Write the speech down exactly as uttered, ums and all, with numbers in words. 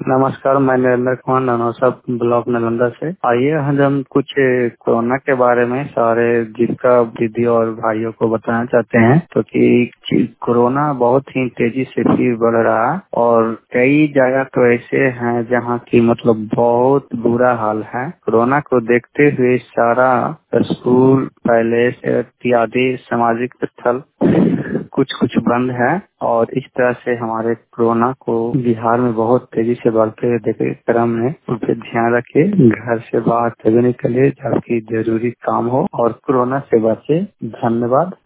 नमस्कार, मैं नरेंद्र कुमार ननौसा ब्लॉक नालंदा से। आइए आज हम कुछ कोरोना के बारे में सारे जिसका दीदी और भाइयों को बताना चाहते हैं। तो कि कोरोना बहुत ही तेजी से फिर बढ़ रहा है और कई जगह तो ऐसे हैं जहां की मतलब बहुत बुरा हाल है। कोरोना को देखते हुए सारा स्कूल, पैलेस इत्यादि सामाजिक स्थल कुछ कुछ बंद है और इस तरह से हमारे कोरोना को बिहार में बहुत तेजी से बढ़ते हुए देखे क्रम में उन पे ध्यान रखे। घर से बाहर तभी निकले जबकि जरूरी काम हो और कोरोना से बचे। धन्यवाद।